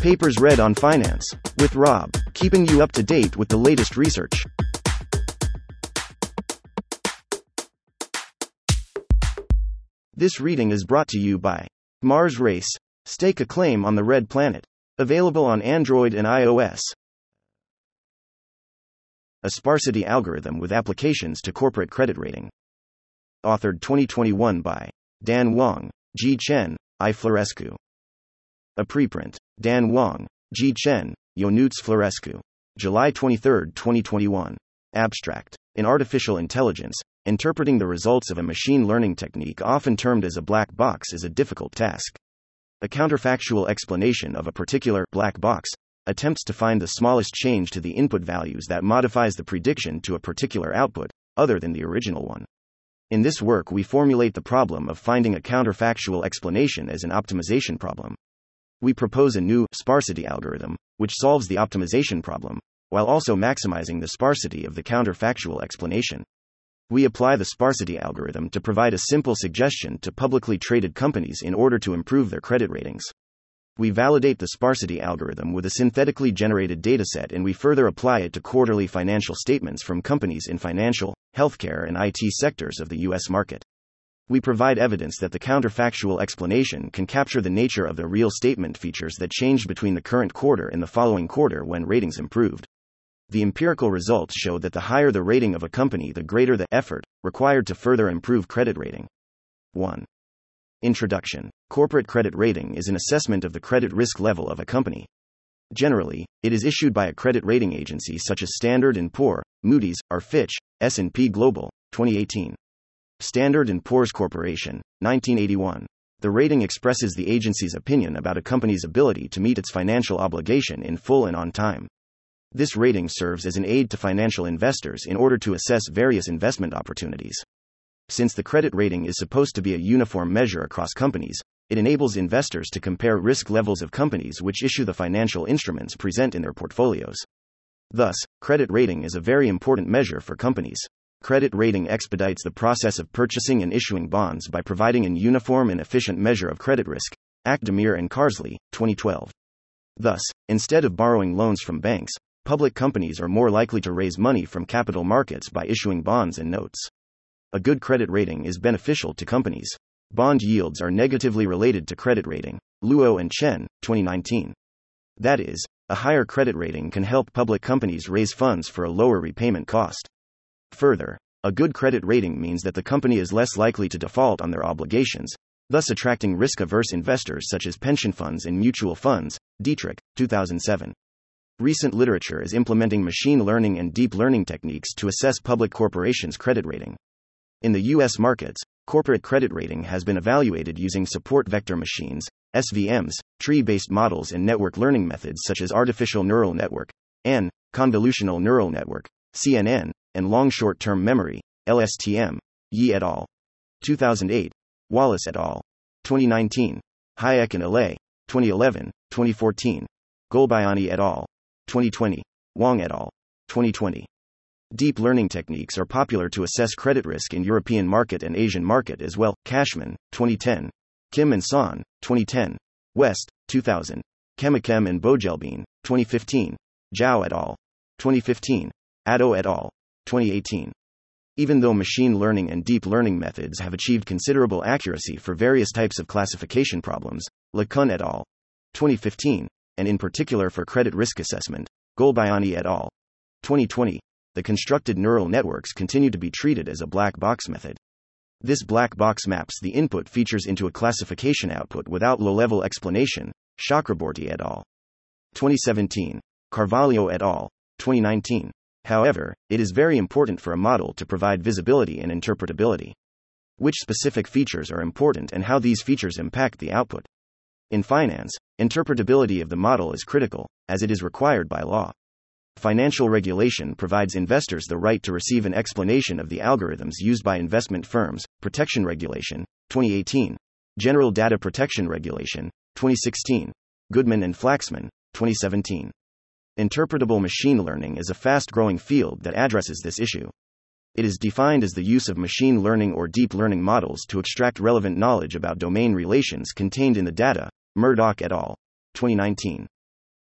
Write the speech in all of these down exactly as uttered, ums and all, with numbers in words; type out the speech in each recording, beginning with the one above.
Papers read on finance, with Rob, keeping you up to date with the latest research. This reading is brought to you by Mars Race. Stake a claim on the Red Planet. Available on Android and iOS. A sparsity algorithm with applications to corporate credit rating. Authored twenty twenty-one by Dan Wang, Ji Chen, I Florescu. A preprint. Dan Wang, Ji Chen, Ionuț Florescu. July twenty-third, twenty twenty-one. Abstract. In artificial intelligence, interpreting the results of a machine learning technique often termed as a black box is a difficult task. A counterfactual explanation of a particular black box attempts to find the smallest change to the input values that modifies the prediction to a particular output, other than the original one. In this work, we formulate the problem of finding a counterfactual explanation as an optimization problem. We propose a new sparsity algorithm, which solves the optimization problem, while also maximizing the sparsity of the counterfactual explanation. We apply the sparsity algorithm to provide a simple suggestion to publicly traded companies in order to improve their credit ratings. We validate the sparsity algorithm with a synthetically generated dataset, and we further apply it to quarterly financial statements from companies in financial, healthcare, and I T sectors of the U S market. We provide evidence that the counterfactual explanation can capture the nature of the real statement features that changed between the current quarter and the following quarter when ratings improved. The empirical results show that the higher the rating of a company, the greater the effort required to further improve credit rating. one. Introduction. Corporate credit rating is an assessment of the credit risk level of a company. Generally, it is issued by a credit rating agency such as Standard and Poor's, Moody's, or Fitch, S and P Global, twenty eighteen. Standard and Poor's Corporation, nineteen eighty-one. The rating expresses the agency's opinion about a company's ability to meet its financial obligation in full and on time. This rating serves as an aid to financial investors in order to assess various investment opportunities. Since the credit rating is supposed to be a uniform measure across companies, it enables investors to compare risk levels of companies which issue the financial instruments present in their portfolios. Thus, credit rating is a very important measure for companies. Credit rating expedites the process of purchasing and issuing bonds by providing an uniform and efficient measure of credit risk. Akdemir and Carsley, twenty twelve. Thus, instead of borrowing loans from banks, public companies are more likely to raise money from capital markets by issuing bonds and notes. A good credit rating is beneficial to companies. Bond yields are negatively related to credit rating. Luo and Chen, twenty nineteen. That is, a higher credit rating can help public companies raise funds for a lower repayment cost. Further, a good credit rating means that the company is less likely to default on their obligations, thus attracting risk-averse investors such as pension funds and mutual funds. Dietrich, two thousand seven. Recent literature is implementing machine learning and deep learning techniques to assess public corporations' credit rating. In the U S markets, corporate credit rating has been evaluated using support vector machines, S V Ms, tree-based models, and network learning methods such as artificial neural network, N, convolutional neural network, C N N, and long short-term memory, L S T M. Yi et al. two thousand eight. Wallace et al. twenty nineteen. Hayek and Alay, twenty eleven, twenty fourteen. Golbayani et al. twenty twenty. Wang et al. twenty twenty. Deep learning techniques are popular to assess credit risk in European market and Asian market as well. Cashman, twenty ten. Kim and Son, twenty ten. West, two thousand. Chemichem and Bogelbine, twenty fifteen. Zhao et al. twenty fifteen. Addo et al. twenty eighteen. Even though machine learning and deep learning methods have achieved considerable accuracy for various types of classification problems, LeCun et al. twenty fifteen, and in particular for credit risk assessment, Golbayani et al. twenty twenty, the constructed neural networks continue to be treated as a black box method. This black box maps the input features into a classification output without low-level explanation. Chakraborty et al. twenty seventeen. Carvalho et al. twenty nineteen. However, it is very important for a model to provide visibility and interpretability. Which specific features are important and how these features impact the output. In finance, interpretability of the model is critical, as it is required by law. Financial regulation provides investors the right to receive an explanation of the algorithms used by investment firms. Protection Regulation, twenty eighteen. General Data Protection Regulation, twenty sixteen. Goodman and Flaxman, twenty seventeen. Interpretable machine learning is a fast-growing field that addresses this issue. It is defined as the use of machine learning or deep learning models to extract relevant knowledge about domain relations contained in the data. Murdoch et al. twenty nineteen.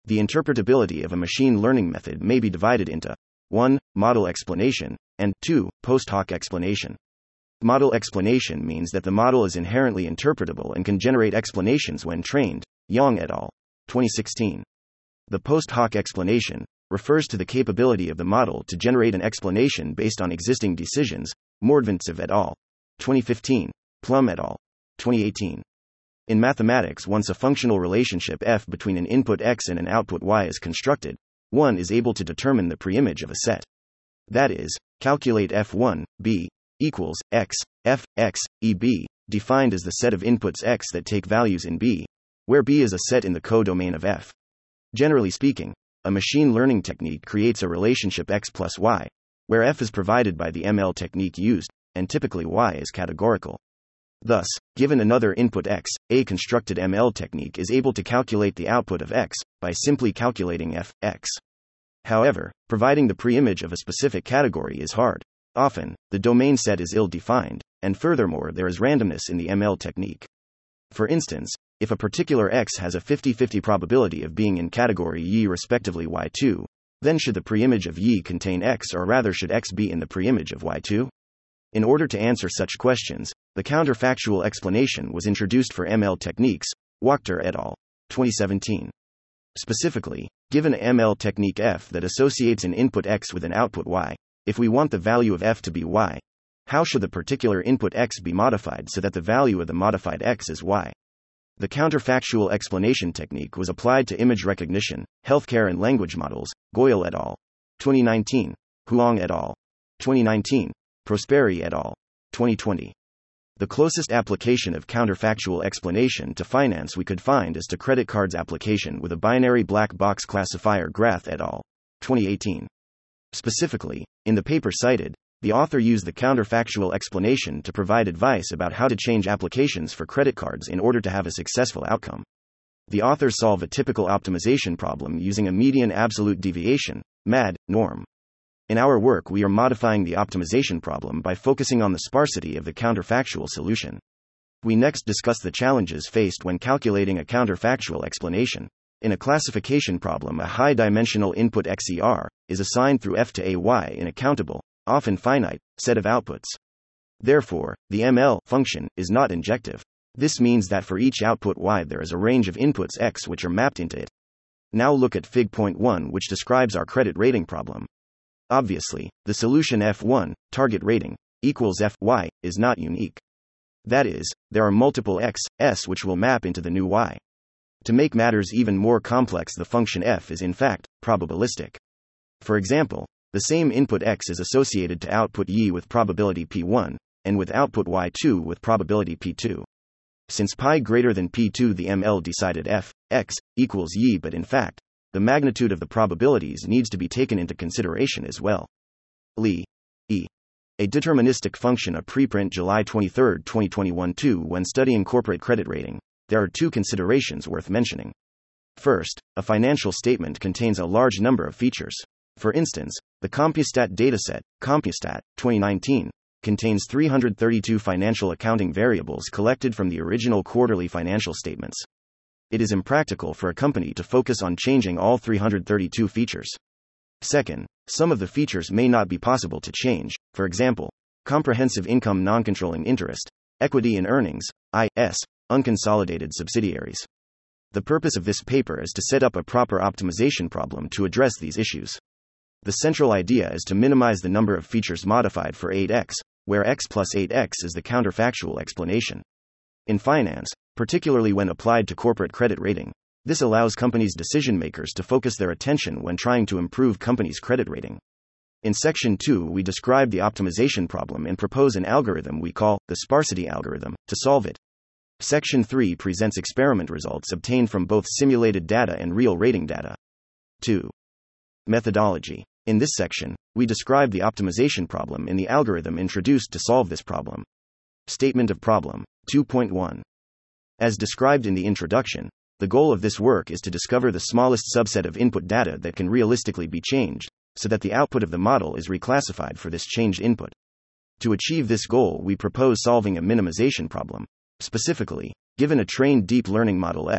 The interpretability of a machine learning method may be divided into one. Model explanation, and two. Post hoc explanation. Model explanation means that the model is inherently interpretable and can generate explanations when trained. Yang et al. twenty sixteen. The post hoc explanation refers to the capability of the model to generate an explanation based on existing decisions. Mordvintsev et al. twenty fifteen. Plum et al. twenty eighteen. In mathematics, once a functional relationship f between an input x and an output y is constructed, one is able to determine the preimage of a set. That is, calculate f one, b, equals x, f, x, e b, defined as the set of inputs x that take values in B, where B is a set in the codomain of F. Generally speaking, a machine learning technique creates a relationship x plus y, where F is provided by the M L technique used, and typically y is categorical. Thus, given another input x, a constructed M L technique is able to calculate the output of x by simply calculating f, x. However, providing the preimage of a specific category is hard. Often, the domain set is ill-defined, and furthermore there is randomness in the M L technique. For instance, if a particular x has a fifty-fifty probability of being in category Y respectively Y two, then should the preimage of Y contain x, or rather should x be in the preimage of Y two? In order to answer such questions, the counterfactual explanation was introduced for M L techniques. Wachter et al. twenty seventeen. Specifically, given a M L technique f that associates an input x with an output y, if we want the value of f to be y, how should the particular input x be modified so that the value of the modified x is y? The counterfactual explanation technique was applied to image recognition, healthcare and language models. Goyal et al. twenty nineteen, Huang et al. twenty nineteen, Prosperi et al. twenty twenty. The closest application of counterfactual explanation to finance we could find is to credit cards application with a binary black box classifier. Grath et al. twenty eighteen. Specifically, in the paper cited, the author used the counterfactual explanation to provide advice about how to change applications for credit cards in order to have a successful outcome. The authors solve a typical optimization problem using a median absolute deviation (M A D) norm. In our work, we are modifying the optimization problem by focusing on the sparsity of the counterfactual solution. We next discuss the challenges faced when calculating a counterfactual explanation. In a classification problem, a high-dimensional input X E R is assigned through F to a Y in a countable, often finite, set of outputs. Therefore, the M L function is not injective. This means that for each output Y there is a range of inputs X which are mapped into it. Now look at Fig point one, which describes our credit rating problem. Obviously, the solution F one, target rating, equals F Y, is not unique. That is, there are multiple X, S which will map into the new Y. To make matters even more complex, the function f is in fact probabilistic. For example, the same input x is associated to output y with probability p one, and with output y two with probability p two. Since pi greater than p two, the M L decided f, x, equals y, but in fact, the magnitude of the probabilities needs to be taken into consideration as well. Li. E. A deterministic function. A preprint July twenty-third, twenty twenty-one. two When studying corporate credit rating, there are two considerations worth mentioning. First, a financial statement contains a large number of features. For instance, the Compustat dataset, Compustat, twenty nineteen, contains three hundred thirty-two financial accounting variables collected from the original quarterly financial statements. It is impractical for a company to focus on changing all three hundred thirty-two features. Second, some of the features may not be possible to change, for example, comprehensive income, non-controlling interest, equity in earnings, I S, unconsolidated subsidiaries. The purpose of this paper is to set up a proper optimization problem to address these issues. The central idea is to minimize the number of features modified for eight x, where x plus eight x is the counterfactual explanation. In finance, particularly when applied to corporate credit rating, this allows companies' decision-makers to focus their attention when trying to improve companies' credit rating. In section two, we describe the optimization problem and propose an algorithm we call the sparsity algorithm to solve it. Section three presents experiment results obtained from both simulated data and real rating data. two. Methodology. In this section, we describe the optimization problem in the algorithm introduced to solve this problem. Statement of problem. two point one. As described in the introduction, the goal of this work is to discover the smallest subset of input data that can realistically be changed, so that the output of the model is reclassified for this changed input. To achieve this goal, we propose solving a minimization problem. Specifically, given a trained deep learning model f,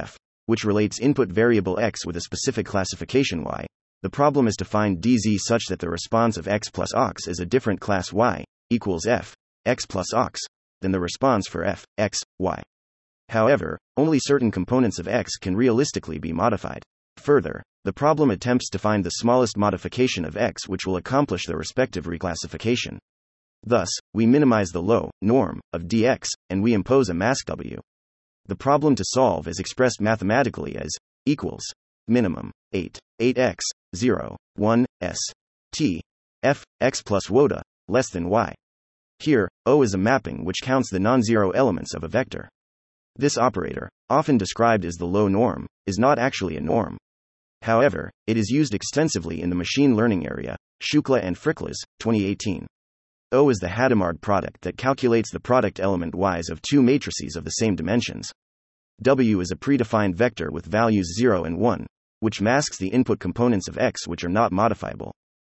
which relates input variable x with a specific classification y. The problem is to find dz such that the response of x plus ox is a different class y, equals f, x plus ox, than the response for f, x, y. However, only certain components of x can realistically be modified. Further, the problem attempts to find the smallest modification of x which will accomplish the respective reclassification. Thus, we minimize the low norm of dx, and we impose a mask w. The problem to solve is expressed mathematically as equals minimum eight, eight x, zero, one, s, t, f, x plus woda, less than y. Here, O is a mapping which counts the non-zero elements of a vector. This operator, often described as the low norm, is not actually a norm. However, it is used extensively in the machine learning area. Shukla and Friclas, twenty eighteen. O is the Hadamard product that calculates the product element y's of two matrices of the same dimensions. W is a predefined vector with values zero and one, which masks the input components of x which are not modifiable.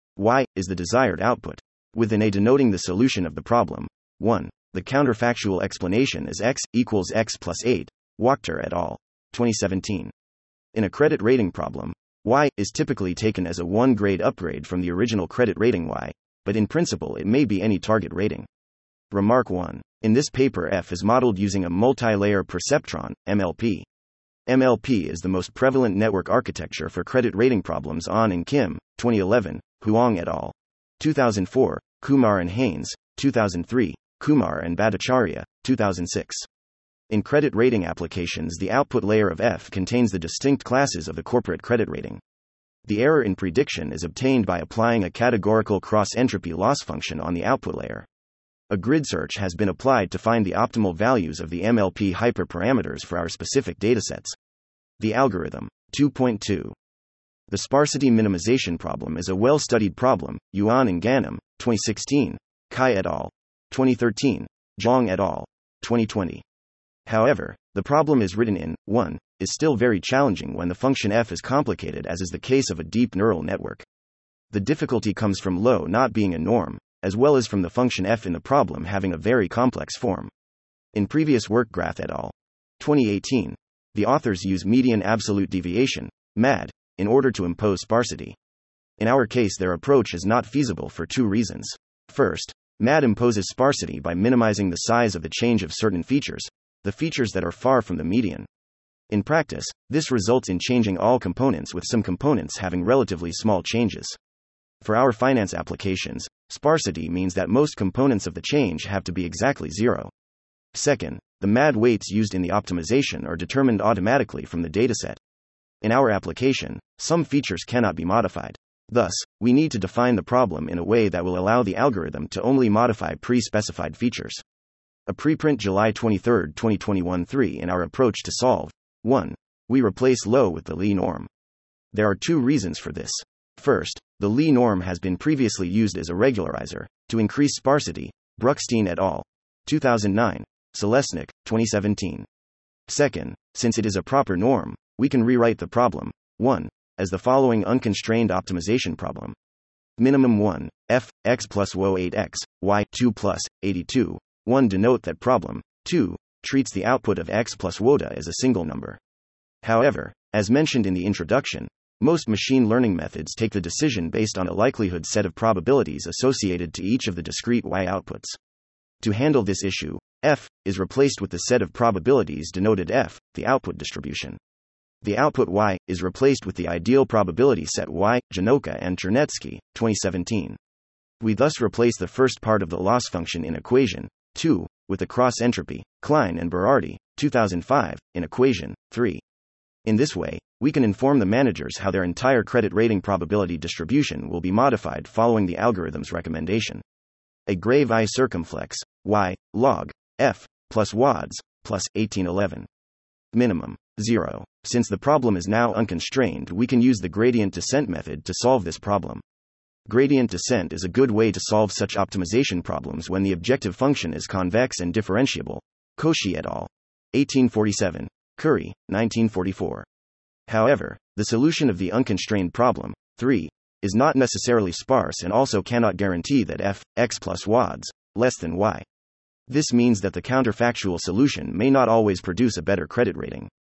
Y is the desired output, with an A denoting the solution of the problem. one. The counterfactual explanation is x equals x plus eight, Wachter et al., twenty seventeen. In a credit rating problem, y is typically taken as a one-grade upgrade from the original credit rating y, but in principle it may be any target rating. Remark one. In this paper, F is modeled using a multi-layer perceptron, M L P. M L P is the most prevalent network architecture for credit rating problems on and Kim, twenty eleven, Huang et al., two thousand four, Kumar and Haynes, two thousand three, Kumar and Bhattacharya, two thousand six. In credit rating applications, the output layer of F contains the distinct classes of the corporate credit rating. The error in prediction is obtained by applying a categorical cross-entropy loss function on the output layer. A grid search has been applied to find the optimal values of the M L P hyperparameters for our specific datasets. The algorithm. two point two. The sparsity minimization problem is a well-studied problem. Yuan and Ganem, twenty sixteen, Kai et al., twenty thirteen, Zhang et al., twenty twenty. However, the problem is written in one is still very challenging when the function f is complicated, as is the case of a deep neural network. The difficulty comes from low not being a norm, as well as from the function f in the problem having a very complex form. In previous work, Grath et al., twenty eighteen, the authors use median absolute deviation, M A D, in order to impose sparsity. In our case, their approach is not feasible for two reasons. First, M A D imposes sparsity by minimizing the size of the change of certain features, the features that are far from the median. In practice, this results in changing all components, with some components having relatively small changes. For our finance applications, sparsity means that most components of the change have to be exactly zero. Second, the M A D weights used in the optimization are determined automatically from the dataset. In our application, some features cannot be modified. Thus, we need to define the problem in a way that will allow the algorithm to only modify pre-specified features. A preprint July twenty-third, twenty twenty-one three. In our approach to solve one. We replace low with the Lie norm. There are two reasons for this. First, the Lie norm has been previously used as a regularizer to increase sparsity, Bruckstein et al., two thousand nine, Selesnik, twenty seventeen. Second, since it is a proper norm, we can rewrite the problem one as the following unconstrained optimization problem. Minimum one, f, x plus wo eight x, y two plus eighty-two, one. Denote that problem two treats the output of x plus woda as a single number. However, as mentioned in the introduction, most machine learning methods take the decision based on a likelihood set of probabilities associated to each of the discrete y outputs. To handle this issue, f is replaced with the set of probabilities denoted f, the output distribution. The output y is replaced with the ideal probability set y, Janoka and Chernetsky, twenty seventeen. We thus replace the first part of the loss function in equation two with the cross-entropy, Klein and Berardi, two thousand five, in equation three. In this way, we can inform the managers how their entire credit rating probability distribution will be modified following the algorithm's recommendation. A grave I circumflex, y, log, f, plus wads, plus eighteen eleven. Minimum, zero. Since the problem is now unconstrained, we can use the gradient descent method to solve this problem. Gradient descent is a good way to solve such optimization problems when the objective function is convex and differentiable. Cauchy et al., eighteen forty-seven, Curry, nineteen forty-four. However, the solution of the unconstrained problem, three, is not necessarily sparse and also cannot guarantee that f, x plus wads, less than y. This means that the counterfactual solution may not always produce a better credit rating.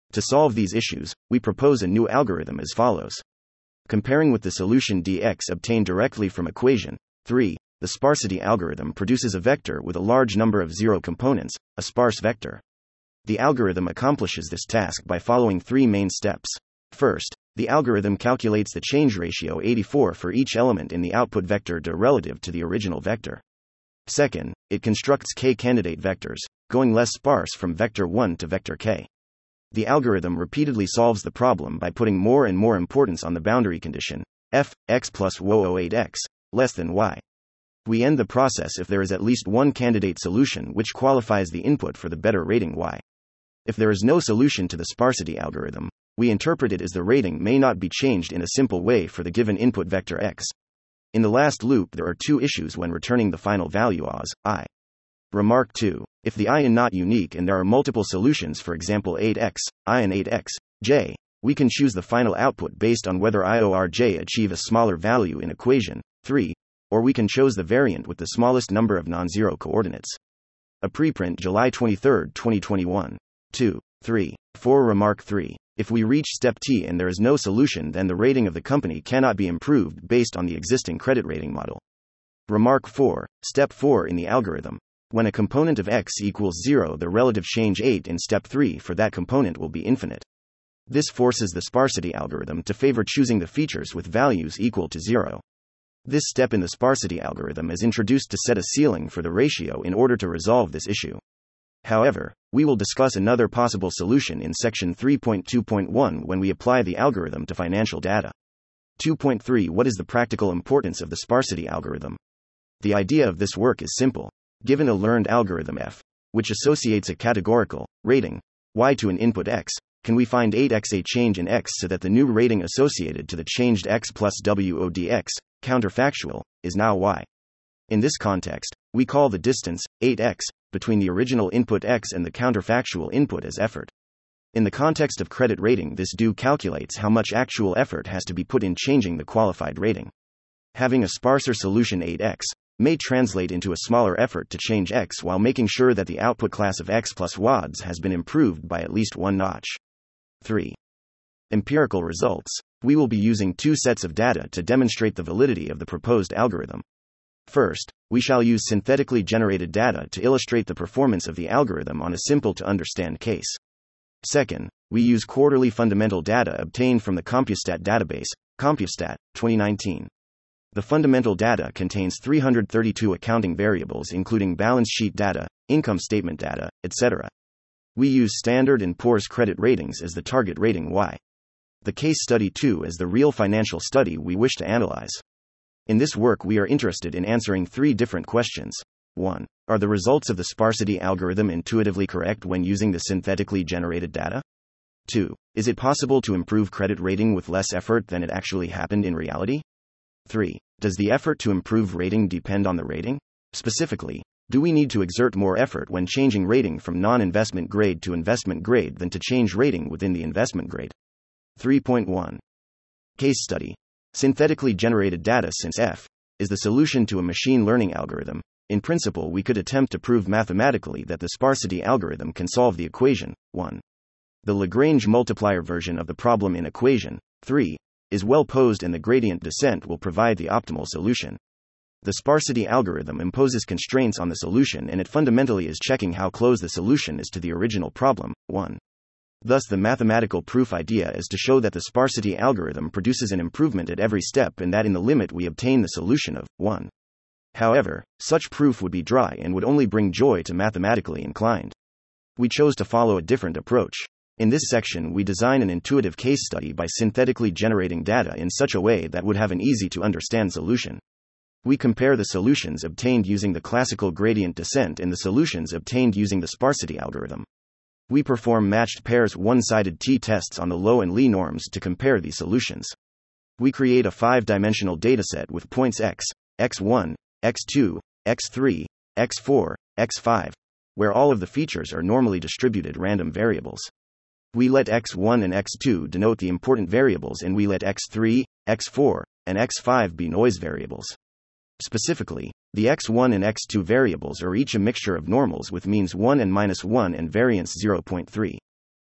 To solve these issues, we propose a new algorithm as follows. Comparing with the solution dx obtained directly from equation three, the sparsity algorithm produces a vector with a large number of zero components, a sparse vector. The algorithm accomplishes this task by following three main steps. First, the algorithm calculates the change ratio eighty-four for each element in the output vector D relative to the original vector. Second, it constructs k candidate vectors, going less sparse from vector one to vector k. The algorithm repeatedly solves the problem by putting more and more importance on the boundary condition, f, x plus zero zero eight x, less than y. We end the process if there is at least one candidate solution which qualifies the input for the better rating y. If there is no solution to the sparsity algorithm, we interpret it as the rating may not be changed in a simple way for the given input vector x. In the last loop there are two issues when returning the final value as I. Remark two. If the I is not unique and there are multiple solutions, for example eight x, I and eight x, j, we can choose the final output based on whether I or j achieve a smaller value in equation three, or we can choose the variant with the smallest number of non-zero coordinates. A preprint July twenty-third, twenty twenty-one. two, three, four. Remark three. If we reach step T and there is no solution, then the rating of the company cannot be improved based on the existing credit rating model. Remark four. Step four in the algorithm. When a component of x equals zero, the relative change eight in step three for that component will be infinite. This forces the sparsity algorithm to favor choosing the features with values equal to zero. This step in the sparsity algorithm is introduced to set a ceiling for the ratio in order to resolve this issue. However, we will discuss another possible solution in section three point two point one when we apply the algorithm to financial data. two point three. What is the practical importance of the sparsity algorithm? The idea of this work is simple. Given a learned algorithm f, which associates a categorical rating y to an input x, can we find eight x a change in x so that the new rating associated to the changed x plus W O D X, counterfactual, is now y? In this context, we call the distance, eight x, between the original input x and the counterfactual input as effort. In the context of credit rating, this do calculates how much actual effort has to be put in changing the qualified rating. Having a sparser solution eight x may translate into a smaller effort to change x while making sure that the output class of x plus W O Ds has been improved by at least one notch. three. Empirical results. We will be using two sets of data to demonstrate the validity of the proposed algorithm. First, we shall use synthetically generated data to illustrate the performance of the algorithm on a simple to understand case. Second, we use quarterly fundamental data obtained from the Compustat database, Compustat, twenty nineteen. The fundamental data contains three hundred thirty-two accounting variables including balance sheet data, income statement data, et cetera. We use Standard and Poor's credit ratings as the target rating y. The case study two is the real financial study we wish to analyze. In this work we are interested in answering three different questions. one. Are the results of the sparsity algorithm intuitively correct when using the synthetically generated data? two. Is it possible to improve credit rating with less effort than it actually happened in reality? three. Does the effort to improve rating depend on the rating? Specifically, do we need to exert more effort when changing rating from non-investment grade to investment grade than to change rating within the investment grade? three point one. Case study. Synthetically generated data. Since F is the solution to a machine learning algorithm, in principle we could attempt to prove mathematically that the sparsity algorithm can solve the equation one. The Lagrange multiplier version of the problem in equation three is well posed and the gradient descent will provide the optimal solution. The sparsity algorithm imposes constraints on the solution and it fundamentally is checking how close the solution is to the original problem one. Thus the mathematical proof idea is to show that the sparsity algorithm produces an improvement at every step and that in the limit we obtain the solution of one. However, such proof would be dry and would only bring joy to mathematically inclined. We chose to follow a different approach. In this section we design an intuitive case study by synthetically generating data in such a way that would have an easy to understand solution. We compare the solutions obtained using the classical gradient descent and the solutions obtained using the sparsity algorithm. We perform matched pairs one-sided t-tests on the Low and Lee norms to compare these solutions. We create a five-dimensional dataset with points x, x one, x two, x three, x four, x five, where all of the features are normally distributed random variables. We let x one and x two denote the important variables and we let x three, x four, and x five be noise variables. Specifically, the x one and x two variables are each a mixture of normals with means one and minus one and variance zero point three.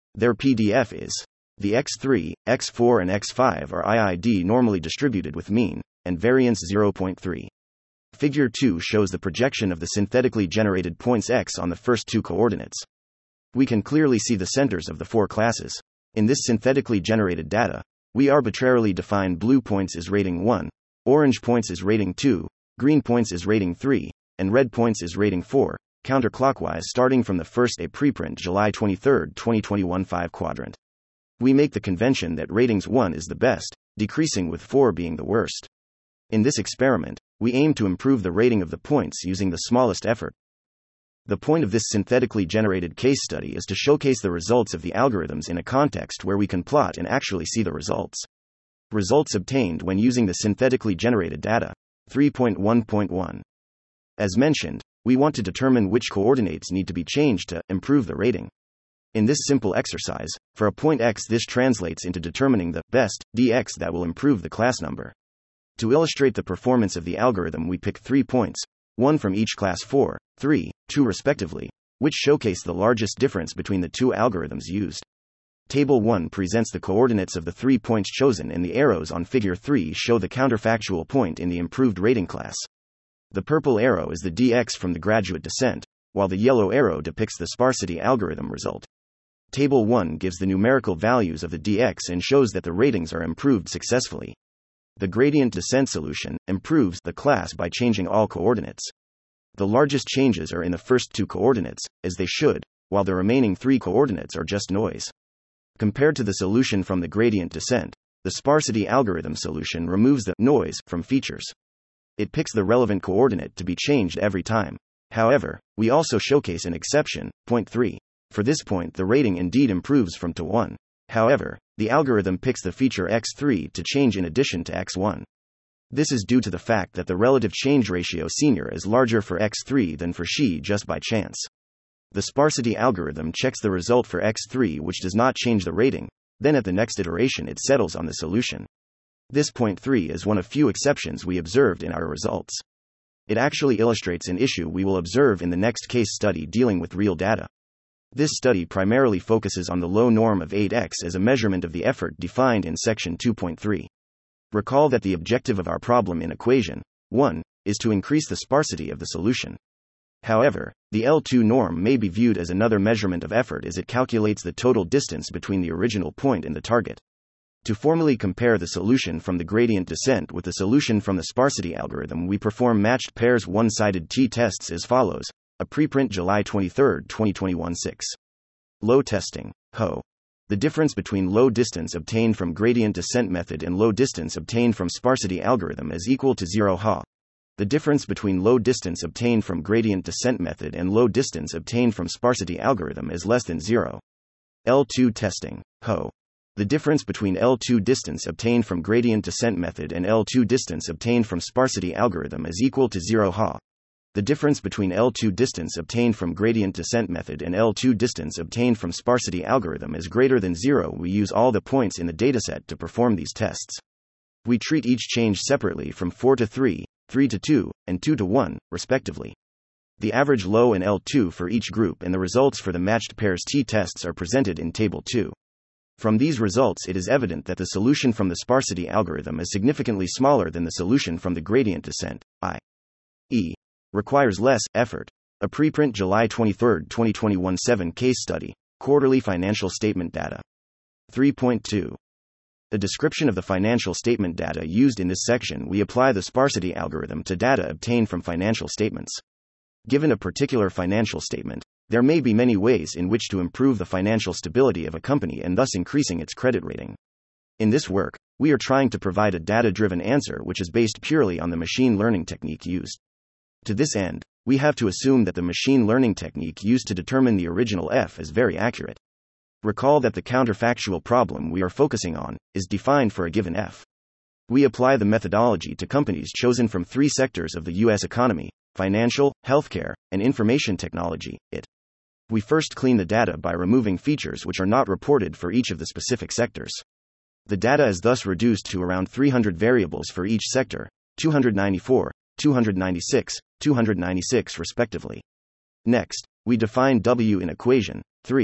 Their P D F is: the X three, X four and X five are I I D normally distributed with mean and variance zero point three. Figure two shows the projection of the synthetically generated points X on the first two coordinates. We can clearly see the centers of the four classes. In this synthetically generated data, we arbitrarily define blue points as rating one, orange points as rating two, green points as rating three, and red points as rating four, counterclockwise starting from the first A preprint July twenty-third, twenty twenty-one five quadrant. We make the convention that ratings one is the best, decreasing with four being the worst. In this experiment, we aim to improve the rating of the points using the smallest effort. The point of this synthetically generated case study is to showcase the results of the algorithms in a context where we can plot and actually see the results. Results obtained when using the synthetically generated data. three point one point one. As mentioned, we want to determine which coordinates need to be changed to improve the rating. In this simple exercise, for a point X, this translates into determining the best dx that will improve the class number. To illustrate the performance of the algorithm, we pick three points, one from each class four, three, two respectively, which showcase the largest difference between the two algorithms used. Table one presents the coordinates of the three points chosen, and the arrows on figure three show the counterfactual point in the improved rating class. The purple arrow is the dx from the graduate descent, while the yellow arrow depicts the sparsity algorithm result. Table one gives the numerical values of the dx and shows that the ratings are improved successfully. The gradient descent solution improves the class by changing all coordinates. The largest changes are in the first two coordinates, as they should, while the remaining three coordinates are just noise. Compared to the solution from the gradient descent, the sparsity algorithm solution removes the noise from features. It picks the relevant coordinate to be changed every time. However, we also showcase an exception, point three. For this point, the rating indeed improves from to one. However, the algorithm picks the feature X three to change in addition to X one. This is due to the fact that the relative change ratio senior is larger for X three than for Xi just by chance. The sparsity algorithm checks the result for X three, which does not change the rating, then at the next iteration it settles on the solution. This point three is one of few exceptions we observed in our results. It actually illustrates an issue we will observe in the next case study dealing with real data. This study primarily focuses on the low norm of eight x as a measurement of the effort defined in section two point three. Recall that the objective of our problem in equation one is to increase the sparsity of the solution. However, the L two norm may be viewed as another measurement of effort as it calculates the total distance between the original point and the target. To formally compare the solution from the gradient descent with the solution from the sparsity algorithm, we perform matched pairs one-sided t-tests as follows. A preprint July twenty-third, twenty twenty-one six. Low testing. H O. The difference between low distance obtained from gradient descent method and low distance obtained from sparsity algorithm is equal to zero H O. The difference between low distance obtained from gradient descent method and low distance obtained from sparsity algorithm is less than zero. L two testing. H O. The difference between L two distance obtained from gradient descent method and L two distance obtained from sparsity algorithm is equal to zero H O. The difference between L two distance obtained from gradient descent method and L two distance obtained from sparsity algorithm is greater than zero. We use all the points in the dataset to perform these tests. We treat each change separately from four to three, three to two, and two to one, respectively. The average low and L two for each group and the results for the matched pairs t-tests are presented in Table two. From these results, it is evident that the solution from the sparsity algorithm is significantly smaller than the solution from the gradient descent, that is, requires less effort. A preprint July twenty-third, twenty twenty-one seven case study, quarterly financial statement data. three point two. A description of the financial statement data used in this section. We apply the sparsity algorithm to data obtained from financial statements. Given a particular financial statement, there may be many ways in which to improve the financial stability of a company and thus increasing its credit rating. In this work, we are trying to provide a data-driven answer which is based purely on the machine learning technique used. To this end, we have to assume that the machine learning technique used to determine the original F is very accurate. Recall that the counterfactual problem we are focusing on is defined for a given F. We apply the methodology to companies chosen from three sectors of the U S economy: financial, healthcare, and information technology. It. We first clean the data by removing features which are not reported for each of the specific sectors. The data is thus reduced to around three hundred variables for each sector, two hundred ninety-four, two hundred ninety-six, two hundred ninety-six respectively. Next, we define W in equation three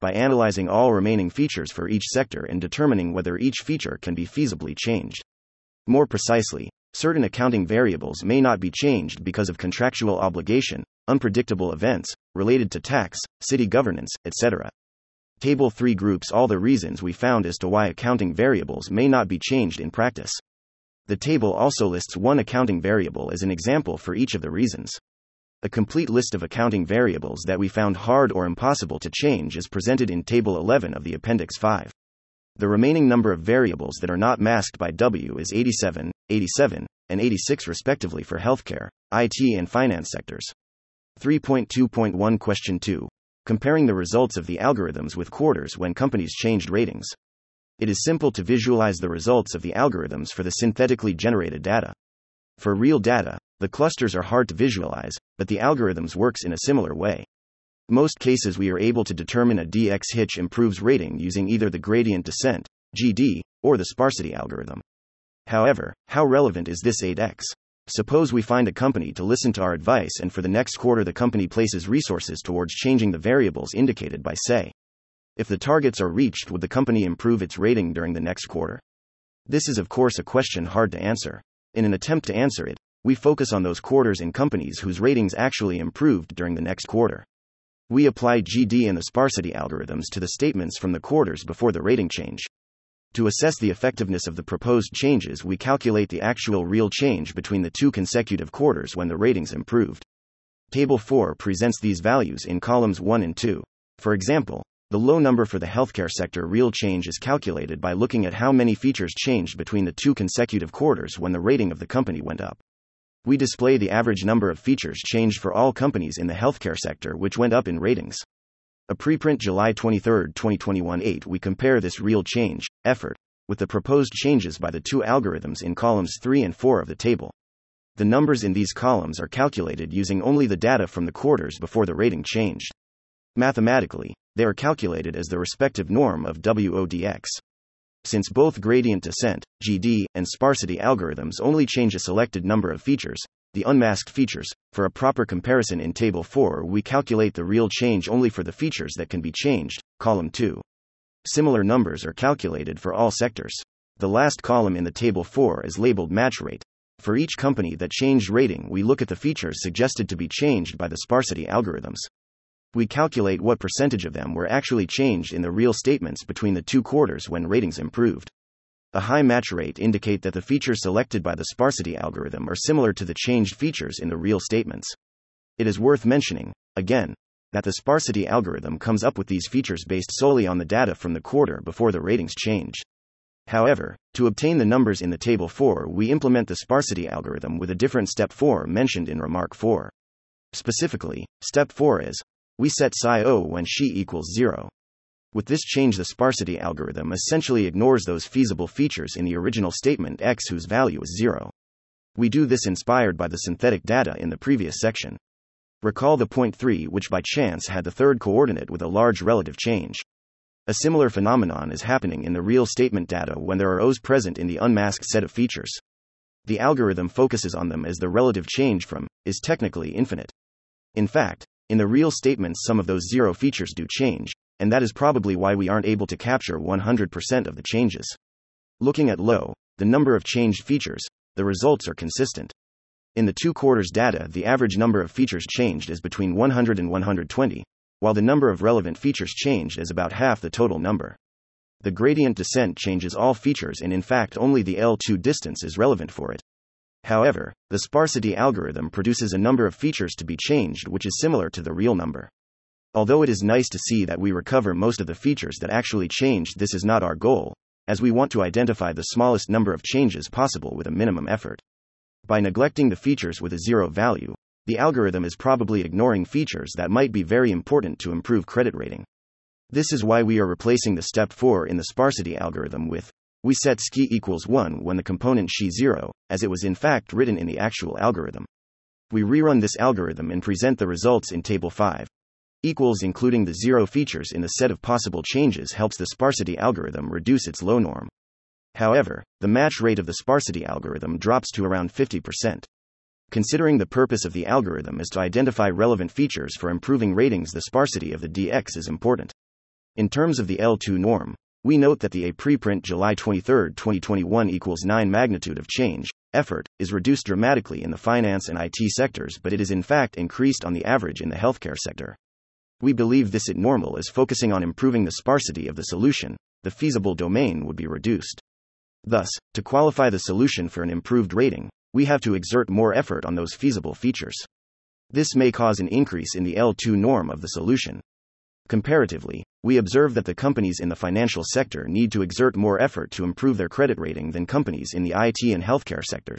by analyzing all remaining features for each sector and determining whether each feature can be feasibly changed. More precisely, certain accounting variables may not be changed because of contractual obligation, unpredictable events, related to tax, city governance, et cetera. Table three groups all the reasons we found as to why accounting variables may not be changed in practice. The table also lists one accounting variable as an example for each of the reasons. A complete list of accounting variables that we found hard or impossible to change is presented in Table eleven of the Appendix five. The remaining number of variables that are not masked by W is eighty-seven, eighty-seven, and eighty-six respectively for healthcare, I T and finance sectors. three point two point one Question two. Comparing the results of the algorithms with quarters when companies changed ratings. It is simple to visualize the results of the algorithms for the synthetically generated data. For real data, the clusters are hard to visualize, but the algorithms works in a similar way. Most cases we are able to determine a D X hitch improves rating using either the gradient descent, G D, or the sparsity algorithm. However, how relevant is this eight x? Suppose we find a company to listen to our advice and for the next quarter the company places resources towards changing the variables indicated by say. If the targets are reached, would the company improve its rating during the next quarter? This is of course a question hard to answer. In an attempt to answer it, we focus on those quarters in companies whose ratings actually improved during the next quarter. We apply G D and the sparsity algorithms to the statements from the quarters before the rating change. To assess the effectiveness of the proposed changes, we calculate the actual real change between the two consecutive quarters when the ratings improved. Table four presents these values in columns one and two. For example, the low number for the healthcare sector real change is calculated by looking at how many features changed between the two consecutive quarters when the rating of the company went up. We display the average number of features changed for all companies in the healthcare sector which went up in ratings. A preprint July twenty-third, twenty twenty-one eight. We compare this real change, effort, with the proposed changes by the two algorithms in columns three and four of the table. The numbers in these columns are calculated using only the data from the quarters before the rating changed. Mathematically, they are calculated as the respective norm of W O D X. Since both gradient descent, G D, and sparsity algorithms only change a selected number of features, the unmasked features, for a proper comparison in Table four we calculate the real change only for the features that can be changed, column two. Similar numbers are calculated for all sectors. The last column in the Table four is labeled match rate. For each company that changed rating, we look at the features suggested to be changed by the sparsity algorithms. We calculate what percentage of them were actually changed in the real statements between the two quarters when ratings improved. A high match rate indicate that the features selected by the sparsity algorithm are similar to the changed features in the real statements. It is worth mentioning, again, that the sparsity algorithm comes up with these features based solely on the data from the quarter before the ratings change. However, to obtain the numbers in the Table four, we implement the sparsity algorithm with a different step four mentioned in Remark four. Specifically, step four is, we set psi O when xi equals zero. With this change, the sparsity algorithm essentially ignores those feasible features in the original statement x whose value is zero. We do this inspired by the synthetic data in the previous section. Recall the point three, which by chance had the third coordinate with a large relative change. A similar phenomenon is happening in the real statement data when there are O's present in the unmasked set of features. The algorithm focuses on them as the relative change from is technically infinite. In fact, in the real statements some of those zero features do change, and that is probably why we aren't able to capture one hundred percent of the changes. Looking at low, the number of changed features, the results are consistent. In the two quarters data, the average number of features changed is between one hundred and one hundred twenty, while the number of relevant features changed is about half the total number. The gradient descent changes all features, and in fact only the L two distance is relevant for it. However, the sparsity algorithm produces a number of features to be changed which is similar to the real number. Although it is nice to see that we recover most of the features that actually changed, this is not our goal, as we want to identify the smallest number of changes possible with a minimum effort. By neglecting the features with a zero value, the algorithm is probably ignoring features that might be very important to improve credit rating. This is why we are replacing the step four in the sparsity algorithm with, we set xi equals one when the component xi zero, as it was in fact written in the actual algorithm. We rerun this algorithm and present the results in Table five. Equals including the zero features in the set of possible changes helps the sparsity algorithm reduce its low norm. However, the match rate of the sparsity algorithm drops to around fifty percent. Considering the purpose of the algorithm is to identify relevant features for improving ratings, the sparsity of the D X is important. In terms of the L two norm, we note that the A preprint July twenty-third, twenty twenty-one equals nine magnitude of change, effort, is reduced dramatically in the finance and I T sectors, but it is in fact increased on the average in the healthcare sector. We believe this at normal is focusing on improving the sparsity of the solution, the feasible domain would be reduced. Thus, to qualify the solution for an improved rating, we have to exert more effort on those feasible features. This may cause an increase in the L two norm of the solution. Comparatively, we observe that the companies in the financial sector need to exert more effort to improve their credit rating than companies in the I T and healthcare sectors.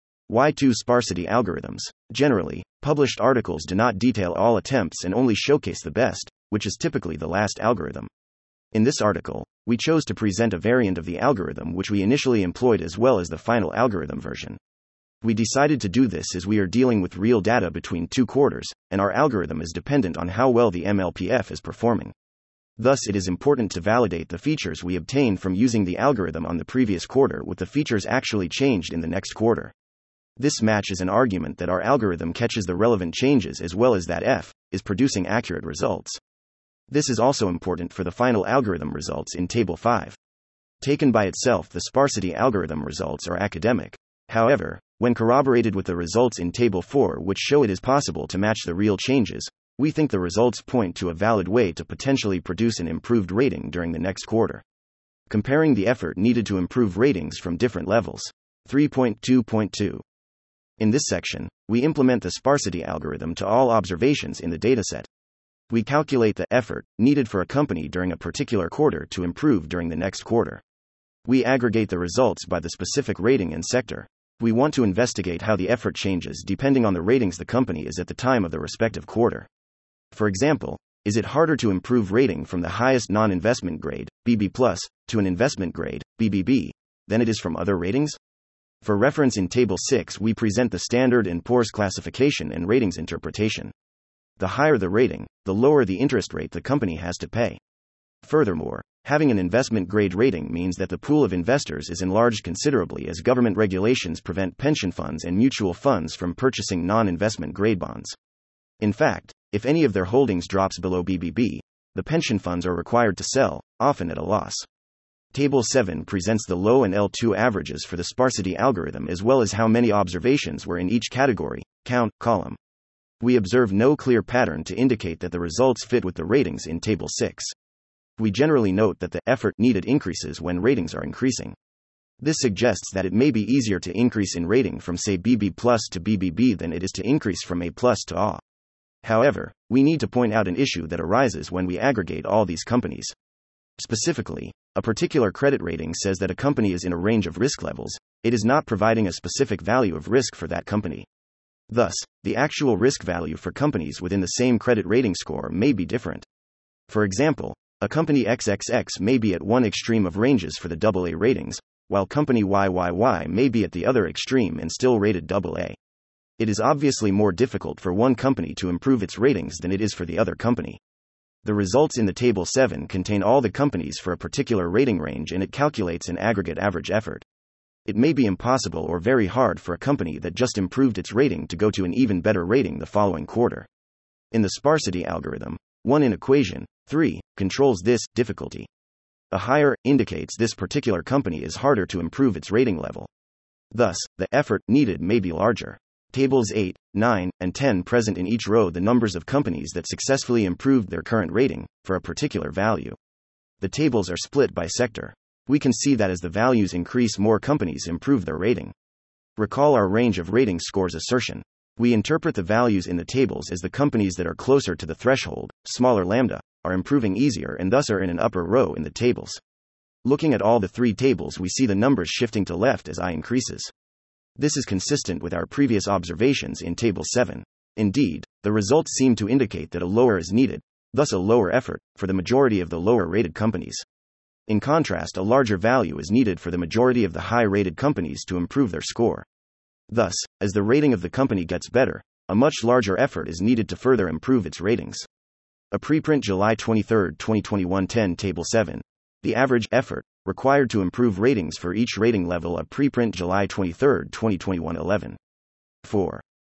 Y two sparsity algorithms. Generally, published articles do not detail all attempts and only showcase the best, which is typically the last algorithm. In this article, we chose to present a variant of the algorithm which we initially employed as well as the final algorithm version. We decided to do this as we are dealing with real data between two quarters, and our algorithm is dependent on how well the M L P F is performing. Thus, it is important to validate the features we obtained from using the algorithm on the previous quarter with the features actually changed in the next quarter. This matches an argument that our algorithm catches the relevant changes as well as that F is producing accurate results. This is also important for the final algorithm results in Table five. Taken by itself, the sparsity algorithm results are academic. However, when corroborated with the results in Table four, which show it is possible to match the real changes, we think the results point to a valid way to potentially produce an improved rating during the next quarter. Comparing the effort needed to improve ratings from different levels. three point two point two. In this section, we implement the sparsity algorithm to all observations in the dataset. We calculate the effort needed for a company during a particular quarter to improve during the next quarter. We aggregate the results by the specific rating and sector. We want to investigate how the effort changes depending on the ratings the company is at the time of the respective quarter. For example, is it harder to improve rating from the highest non-investment grade, B B plus, to an investment grade, B B B, than it is from other ratings? For reference in Table six, we present the Standard and Poor's classification and ratings interpretation. The higher the rating, the lower the interest rate the company has to pay. Furthermore, having an investment grade rating means that the pool of investors is enlarged considerably as government regulations prevent pension funds and mutual funds from purchasing non-investment grade bonds. In fact, if any of their holdings drops below B B B, the pension funds are required to sell, often at a loss. Table seven presents the low and L two averages for the sparsity algorithm as well as how many observations were in each category, count, column. We observe no clear pattern to indicate that the results fit with the ratings in Table six. We generally note that the effort needed increases when ratings are increasing. This suggests that it may be easier to increase in rating from say B B plus to B B B than it is to increase from A plus to A. However, we need to point out an issue that arises when we aggregate all these companies. Specifically, a particular credit rating says that a company is in a range of risk levels, it is not providing a specific value of risk for that company. Thus, the actual risk value for companies within the same credit rating score may be different. For example, a company triple X may be at one extreme of ranges for the double A ratings, while company Y Y Y may be at the other extreme and still rated double A. It is obviously more difficult for one company to improve its ratings than it is for the other company. The results in the Table seven contain all the companies for a particular rating range and it calculates an aggregate average effort. It may be impossible or very hard for a company that just improved its rating to go to an even better rating the following quarter. In the sparsity algorithm, one in equation three controls this difficulty. A higher indicates this particular company is harder to improve its rating level. Thus, the effort needed may be larger. Tables eight, nine, and ten present in each row the numbers of companies that successfully improved their current rating for a particular value. The tables are split by sector. We can see that as the values increase, more companies improve their rating. Recall our range of rating scores assertion. We interpret the values in the tables as the companies that are closer to the threshold, smaller lambda, are improving easier and thus are in an upper row in the tables. Looking at all the three tables, we see the numbers shifting to left as I increases. This is consistent with our previous observations in Table seven. Indeed, the results seem to indicate that a lower is needed, thus a lower effort, for the majority of the lower-rated companies. In contrast, a larger value is needed for the majority of the high-rated companies to improve their score. Thus, as the rating of the company gets better, a much larger effort is needed to further improve its ratings. A preprint July twenty-third, twenty twenty-one ten Table seven. The average effort required to improve ratings for each rating level. A preprint July twenty-third, twenty twenty-one eleven. four.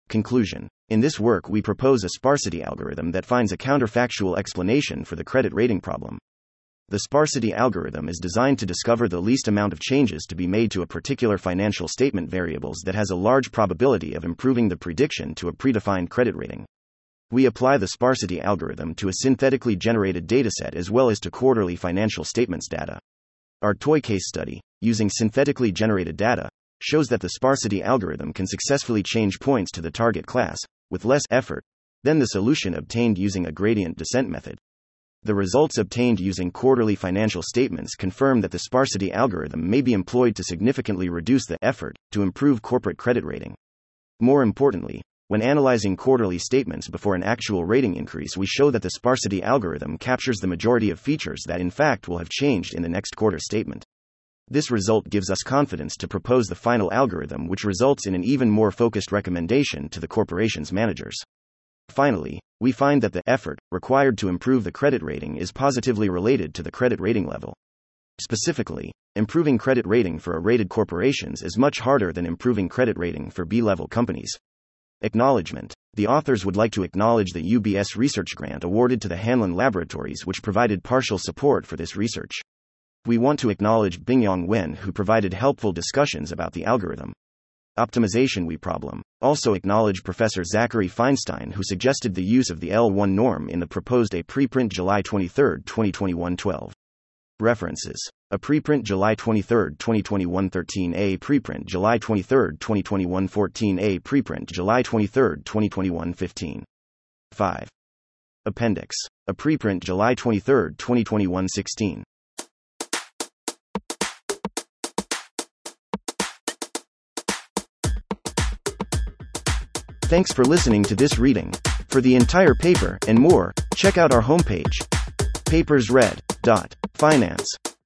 Conclusion. In this work, we propose a sparsity algorithm that finds a counterfactual explanation for the credit rating problem. The sparsity algorithm is designed to discover the least amount of changes to be made to a particular financial statement variables that has a large probability of improving the prediction to a predefined credit rating. We apply the sparsity algorithm to a synthetically generated dataset as well as to quarterly financial statements data. Our toy case study, using synthetically generated data, shows that the sparsity algorithm can successfully change points to the target class, with less effort, than the solution obtained using a gradient descent method. The results obtained using quarterly financial statements confirm that the sparsity algorithm may be employed to significantly reduce the effort to improve corporate credit rating. More importantly, when analyzing quarterly statements before an actual rating increase, we show that the sparsity algorithm captures the majority of features that in fact will have changed in the next quarter statement. This result gives us confidence to propose the final algorithm, which results in an even more focused recommendation to the corporation's managers. Finally, we find that the effort required to improve the credit rating is positively related to the credit rating level. Specifically, improving credit rating for A-rated corporations is much harder than improving credit rating for B-level companies. Acknowledgement. The authors would like to acknowledge the U B S research grant awarded to the Hanlon Laboratories, which provided partial support for this research. We want to acknowledge Bingyong Wen, who provided helpful discussions about the algorithm optimization we problem. Also acknowledge Professor Zachary Feinstein, who suggested the use of the L one norm in the proposed A preprint July twenty-third, twenty twenty-one twelve. References. A preprint July twenty-third, twenty twenty-one thirteen. A preprint July twenty-third, twenty twenty-one fourteen. A preprint July twenty-third, twenty twenty-one fifteen. five. Appendix. A preprint July twenty-third, twenty twenty-one sixteen. Thanks for listening to this reading. For the entire paper and more, check out our homepage, papers read dot finance.